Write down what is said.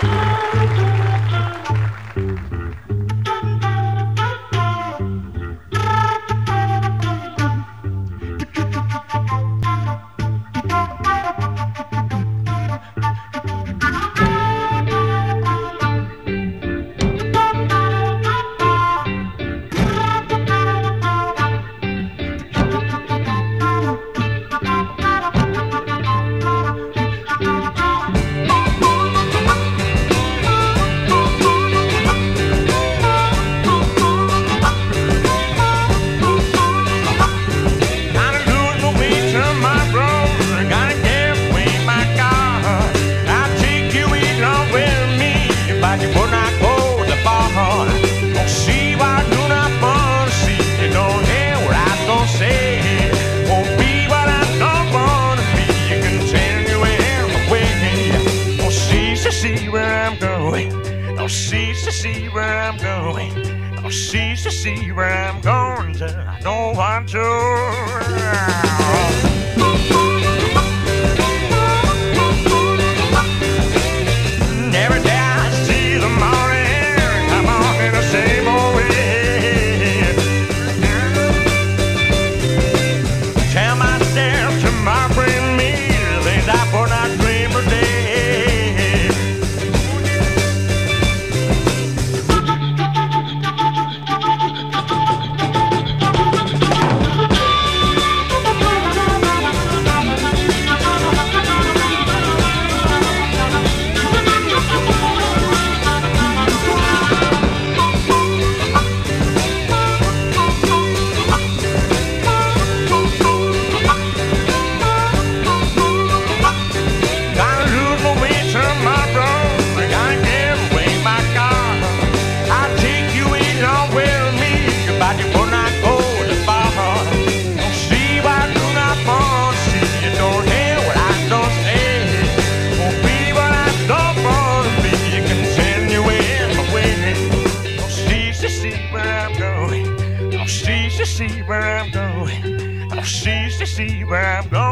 Oh, see where I'm going. Oh, see where I'm going to. I don't want to. Every day I see the morning come on in the same old way. Tell myself tomorrow bring me things I would not dream today. See where I'm going. Oh, see where I'm going.